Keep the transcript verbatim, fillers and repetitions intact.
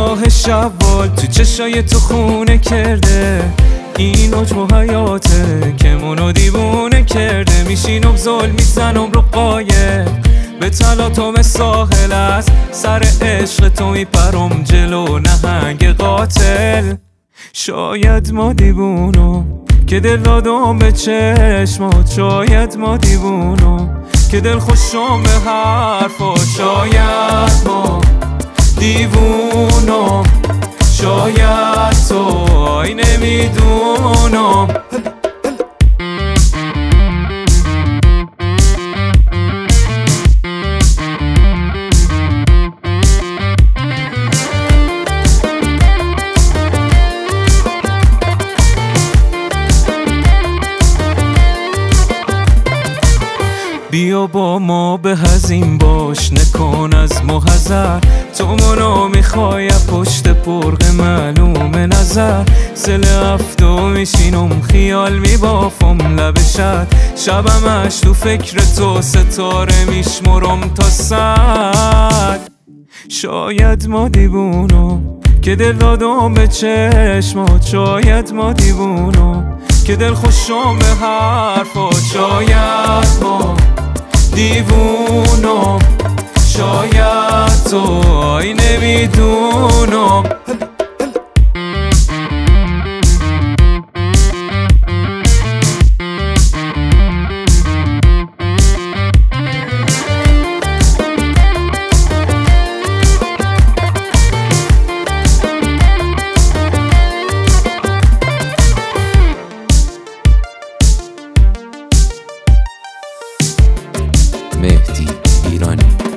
ماه شوال تو چشای تو خونه کرده، این عجب حیاته که منو دیوونه کرده. میشینم ظلم میزنم رو قایق به تلاطم ساحل، از سر عشق تو میپرم جلو نهنگ قاتل. شاید ما دیوونم که دل دادم به چشمات، شاید ما دیوونم که دل خوشم به حرفات. شاید ما دیوونم، شاید تو آی نمیدونم. بیا با ما به هزین باش، نکن از محضر. تو منو میخوای پشت پرق معلوم نظر. سل هفتو میشینم خیال میبافم لب شد، شبمش تو فکر تو ستاره میشمرم تا صد. شاید ما دیوونم که دل دادم به چشمات، شاید ما دیوونم که دل خوشم به حرفات. شاید ما دیوونم، شاید تو آی نمیدونم. مهدی ایرانی.